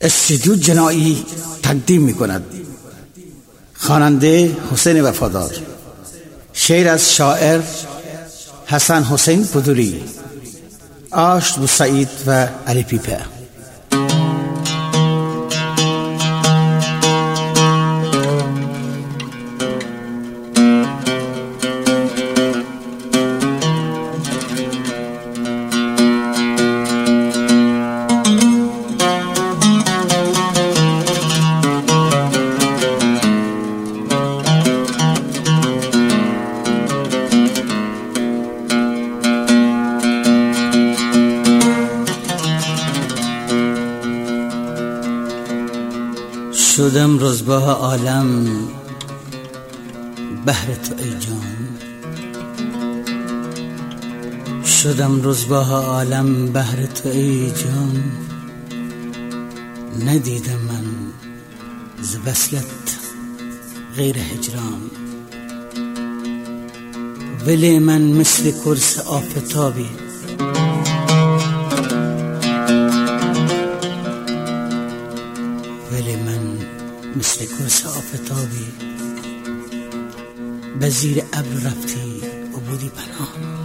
استودیو جنایی تقدیم می‌کند. خواننده حسین وفادار، شعر از شاعر حسن حسین پودری، آشت بوسعید و علی پیپه. شدم رزباه عالم بهر تو ای جان، شدم رزباه عالم بهر تو ای جان. ندیدم من ز وصلت غیر هجران، ولی من مثل کرس آفتابی مثل کرس آفتابی به زیر ابر رفتی و بودی پنهان.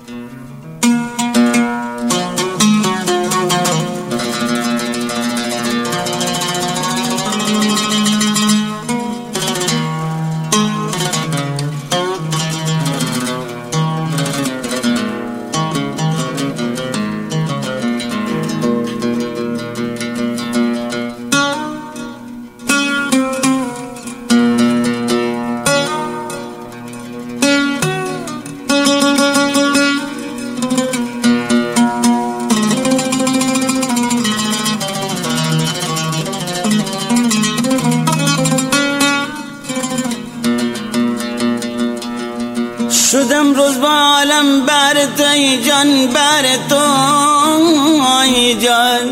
شدم رزباه عالم بر تو ای جان، بر تو ای جان.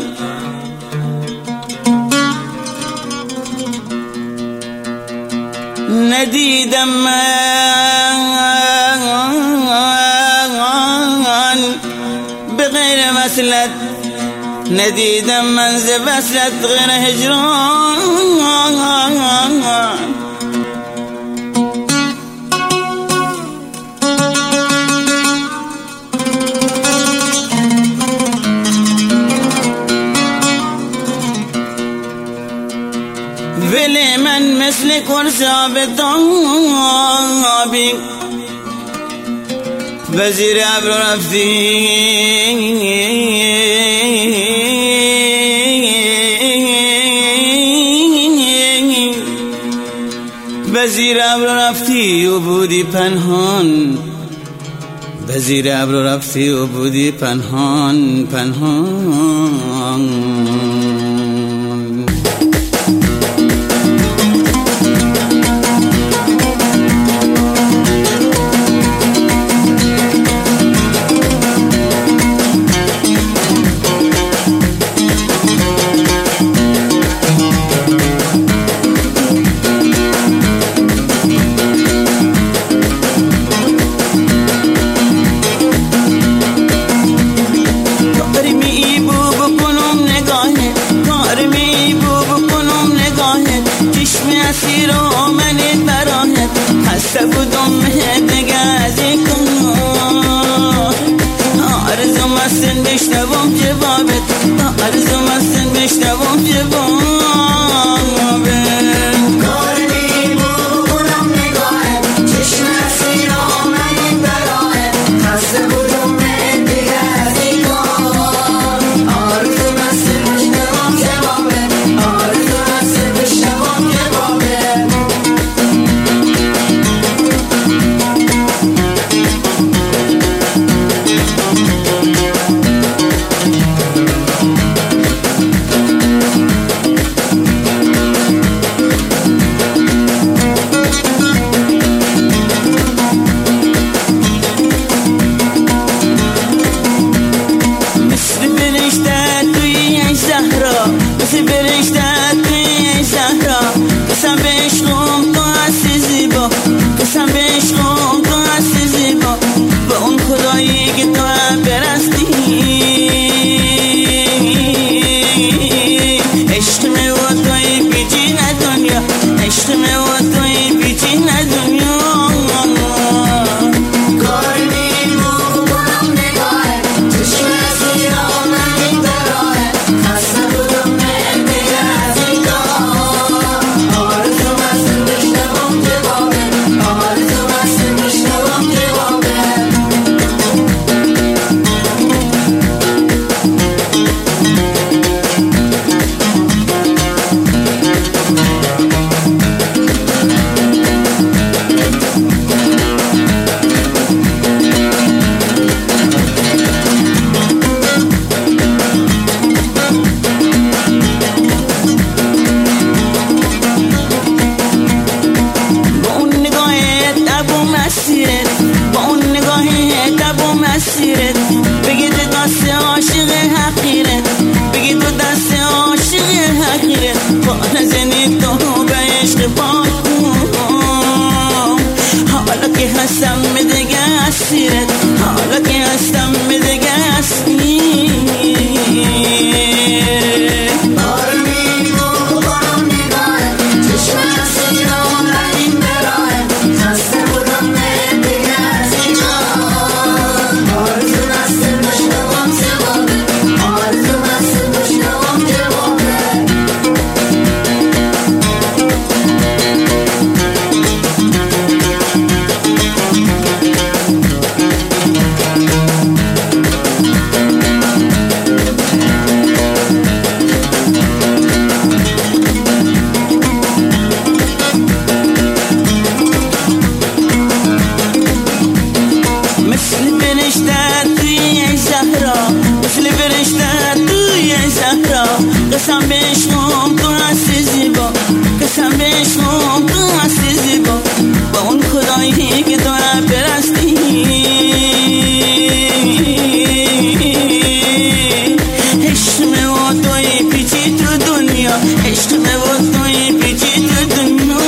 ندیدم من به غیر وصلت، ندیدم من ز وصلت غیر هجران. ولی من مثل کرس آفتابی به زیر ابر رفتی به زیر ابر رفتی و بودی پنهان، به زیر ابر رفتی و بودی پنهان پنهان. خسته بودم دیگه از این کار، آرزوم است بشنوم جوابت، آرزوم است بشنوم جوابت. کاری بودم نگاهت، چشم اسیر آمدی برایت. خسته بودم دیگه از این کار، آرزوم است بشنوم جوابت، آرزوم است بشنوم جوابت. مثل برشته توی زهرا، قسم به عشقم تو هستی زیبا، قسم به عشقم تو هستی زیبا. به اون خدایی که تو برستی، عشق نزنی تو به عشق پاک کن. حالا که هستم دیگه اسیرت، حالا که هستم دیگه اسیر. قسم بشنم تو هستی زیبا، قسم بشنم تو هستی زیبا، با اون خدایی که تو پرستی. عشق و توی پیچی تو دنیا، عشق و توی پیچی تو دنیا.